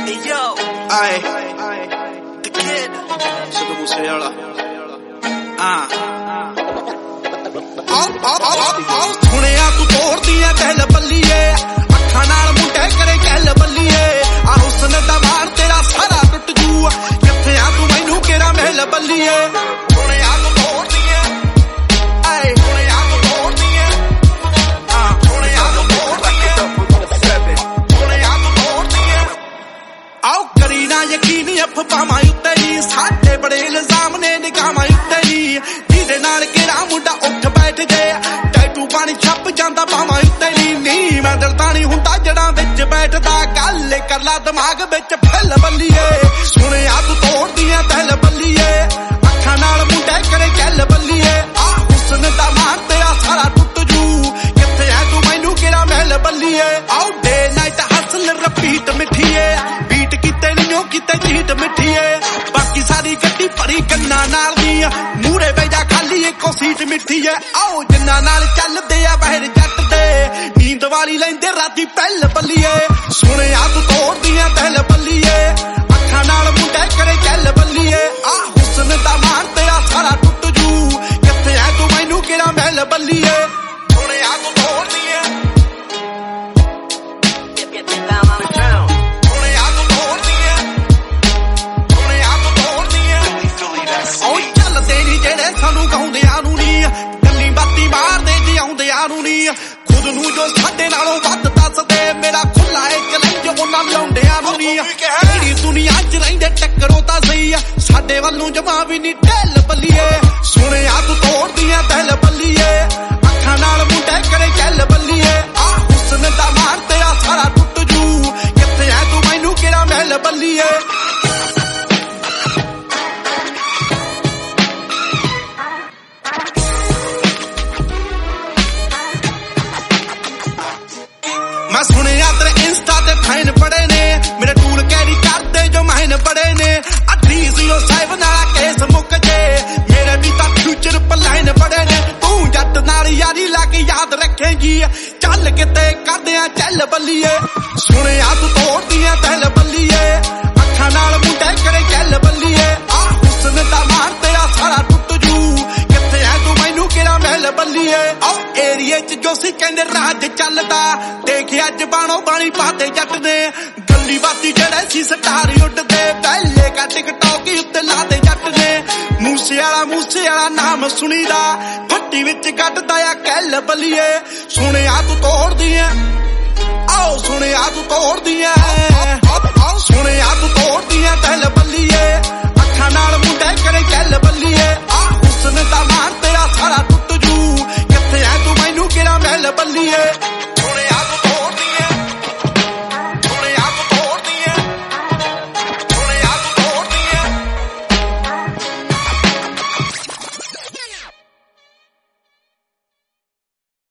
Aye, the kid. Siddhu Moosewala. ਸੁਣਿਆ ਤੂੰ ਤੋੜਦੀ ਐ ਦਿਲ ਬੱਲੀਏ ਅੱਖਾਂ ਨਾਲ ਮੁੰਡੇ ਕਰੇ ਗੱਲ ਬੱਲੀਏ ਆ ਹੁਸਨ ਦਾ ਮਾਣ ਤੇਰਾ ਸਾਰਾ ਟੁੱਟ ਜੂ ਕਿੱਥੇ ਆ ਤੂੰ ਮੈਨੂੰ ਕਿਹੜਾ ਮਹਿਲ ਬੱਲੀਏ ਸੁਣਿਆ ਤੂੰ ਤੋੜਦੀ ਐ ਆਏ ਸੁਣਿਆ ਤੂੰ ਤੋੜਦੀ ਐ ਸੁਣਿਆ ਤੂੰ ਤੋੜਦੀ ਐ ਸੁਣਿਆ ਤੂੰ ਤੋੜਦੀ ਐ ਆਓ ਕਰੀ ਨਾ ਯਕੀਨ ਅਫਵਾਹਾਂ ਉੱਤੇ ਹੀ ਸਾਡੇ ਬੜੇ ਇਲਜ਼ਾਮ ਨੇ ਨਿਗਾਹਾਂ ਉੱਤੇ ਹੀ ਜਿਹਦੇ ਨਾਲ ਕਿਹੜਾ ਮੁੰਡਾ ਉੱਠ ਬੈਠ ਜੇ ਟੈਟੂ ਪਾਣੀ ਛੱਪ ਜਾਂਦਾ ਬਾਹਾਂ ਉੱਤੇ ਨੀ ਮੈਂ ਡਰਦਾ ਨਹੀਂ ਹੁੰਦਾ ਜੜਾਂ ਵਿੱਚ ਬੈਠਦਾ ਗੱਲ ਕਰ ਲਾ ਦਿਮਾਗ ਵਿੱਚ ਫੈਲ ਬੱਲੀਏ ਸੁਣਿਆ ਤੂੰ ਤੋੜਦੀ ਐ ਦਿਲ ਬੱਲੀਏ ਅੱਖਾਂ ਨਾਲ ਮੁੰਡੇ ਕਰੇ ਗੱਲ ਬੱਲੀਏ ਆ ਹੁਸਨ ਦਾ ਮਾਣ ਤੇਰਾ ਸਾਰਾ ਟੁੱਟ ਜੂ ਕਿੱਥੇ ਐ ਤੂੰ ਮੈਨੂੰ ਕਿਹੜਾ ਮਹਿਲ ਬੱਲੀਏ ਆਉ ਡੇ ਨਾਈਟ ਹਸਲ ਰਿਪੀਟ ਮਿੱਠੀਏ ਬੀਟ ਕਿਤੇ ਨਹੀਂ ਕਿਤੇ ਜੀਟ ਮਿੱਠੀਏ ਬਾਕੀ ਸਾਰੀ ਗੱਡੀ ਭਰੀ ਕੰਨਾਂ ਨਾਲ ਦੀ ਮੂਰੇ ਬੈਜਾ ਖਾਲੀ ਇੱਕੋ ਸੀਟ ਮਿੱਠੀ ਐ ਆਓ ਜਿੰਨਾਂ ਨਾਲ ਚੱਲਦੇ ਆ ਬਹਿਰ ਜੱਟ ਦੇ ਨੀਂਦ ਵਾਲੀ ਲੈਂਦੇ ਰਾਤੀ ਪਹਿਲ ਬੱਲੀਏ ਸੁਣਿਆ ਤੂੰ ਤੋੜਦੀ ਐ ਦਿਲ ਬੱਲੀਏ ਅੱਖਾਂ ਨਾਲ ਮੁੰਡੇ ਕਰੇ ਚੱਲ ਬੱਲੀਏ ਆ ਹੁਸਨ ਦਾ ਮਾਣ ਤੇਰਾ ਸਾਰਾ ਟੁੱਟ ਜੂ ਕਿੱਥੇ ਐ ਤੂੰ ਮੈਨੂੰ ਕਿਹੜਾ ਮਹਿਲ ਬੱਲੀਏ ਸੁਣਿਆ ਤੂੰ ਤੋੜਦੀ ਐ ਜਿਹੜੇ ਸਾਨੂੰ ਗਾਉਂਦਿਆਂ ਨੂੰ ਨੀ ਗੱਲੀ ਬਾਤੀ ਮਾਰਦੇ ਜਿਉਂਦਿਆਂ ਨੂੰ ਨੀ ਖੁਦ ਨੂੰ ਜੋ ਸਾਡੇ ਨਾਲੋਂ ਵੱਧ ਦੱਸਦੇ ਮੇਰਾ ਖੁੱਲਾ ਇੱਕ ਲੈਂਜ ਉਹਨਾਂ ਲਾਉਂਦਿਆਂ ਨੂੰ ਨੀ ਕਿਹੜੀ ਦੁਨੀਆ 'ਚ ਰਹਿੰਦੇ ਟੱਕਰੋਂ ਤਾਂ ਸਹੀ ਸਾਡੇ ਵੱਲੋਂ ਜਮਾ ਵੀ ਨੀ ਢਿੱਲ ਬੱਲੀਏ ਸੁਣਿਆ ਤੂੰ ਤੋੜਦੀ ਐ ਦਿਲ ਬੱਲੀਏ ਅੱਖਾਂ ਨਾਲ ਮੁੰਡੇ ਕਰੇ ਗੱਲ ਬੱਲੀਏ ਆ ਹੁਸਨ ਦਾ ਮਾਣ ਤੇਰਾ ਸਾਰਾ ਟੁੱਟ ਜੂ ਕਿੱਥੇ ਐ ਤੂੰ ਮੈਨੂੰ ਕਿਹੜਾ ਮਹਿਲ ਬੱਲੀਏ ਮੈਂ ਸੁਣਿਆ ਤੇਰੇ ਇੰਸਟਾ ਤੇ ਫਾਈਨ ਬੜੇ ਨੇ ਮੇਰੇ ਟੂਲ ਕੈਰੀ ਕਰਦੇ ਜੋ ਮਾਇਨ ਬੜੇ ਨੇ 307 ਨਾਲ ਕੇਸ ਮੁੱਕ ਜੇ ਮੇਰੇ ਵੀ ਤਾਂ ਫਿਊਚਰ ਪਲਾਈਨ ਬੜੇ ਨੇ ਤੂੰ ਜੱਟ ਨਾਲ ਯਾਰੀ ਲਾ ਕੇ ਯਾਦ ਰੱਖੇਂਗੀ ਚੱਲ ਕਿਤੇ ਕਾਢਿਆਂ ਚੱਲ ਬੱਲੀਏ ਸੁਣਿਆ ਤੂੰ ਤੋੜਦੀ ਐ ਦਿਲ ਬੱਲੀਏ ਅੱਖਾਂ ਨਾਲ ਮੁੰਡੇ ਕਰੇ ਗੱਲ ਬੱਲੀਏ ਆ ਹੁਸਨ ਦਾ ਮਾਣ ਤੇਰਾ ਸਾਰਾ ਟੁੱਟ ਜੂ ਕਿੱਥੇ ਐ ਤੂੰ ਮੈਨੂੰ ਕਿਹੜਾ ਮਹਿਲ ਬੱਲੀਏ ਆਓ ਏਰੀਏ 'ਚ ਜੋ ਸੀ ਕਹਿੰਦੇ ਰਾਜ ਚੱਲਦਾ ਦੇਖਿਆ ਅੱਜ ਬਾਣੋ ਬਾਣੀ ਪਾਤੇ ਜੱਟ ਨੇ ਗੱਲੀ ਬਾਤੀ ਜਿਹੜੇ ਸੀ ਸਟਾਰ ਉੱਡਦੇ ਪਹਿਲੇ ਕਾ ਟਿਕਟੌਕ ਉੱਤੇ ਲਾਦੇ ਜੱਟ ਨੇ ਮੂਸੇਵਾਲਾ ਨਾਮ ਸੁਣੀਦਾ ਫੱਟੀ ਵਿੱਚ ਕੱਢਦਾ ਆ ਕਹਿਲ ਬੱਲੀਏ ਸੁਣਿਆ ਤੂੰ ਤੋੜਦੀ ਐ ਆਓ ਸੁਣਿਆ ਤੂੰ ਤੋੜਦੀ ਐ ਸੁਣਿਆ ਤੂੰ ਤੋੜਦੀ ਐ ਦਿਲ ਬੱਲੀਏ ਅੱਖਾਂ ਨਾਲ ਮੁੰਡੇ ਕਰੇ ਗੱਲ ਬੱਲੀਏ ਆ ਹੁਸਨ ਦਾ ਮਾਣ ਤੇਰਾ ਸਾਰਾ ਟੁੱਟ ਜੂ ਕਿੱਥੇ ਐ ਤੂੰ ਮੈਨੂੰ ਕਿਹੜਾ ਮਹਿਲ ਬੱਲੀਏ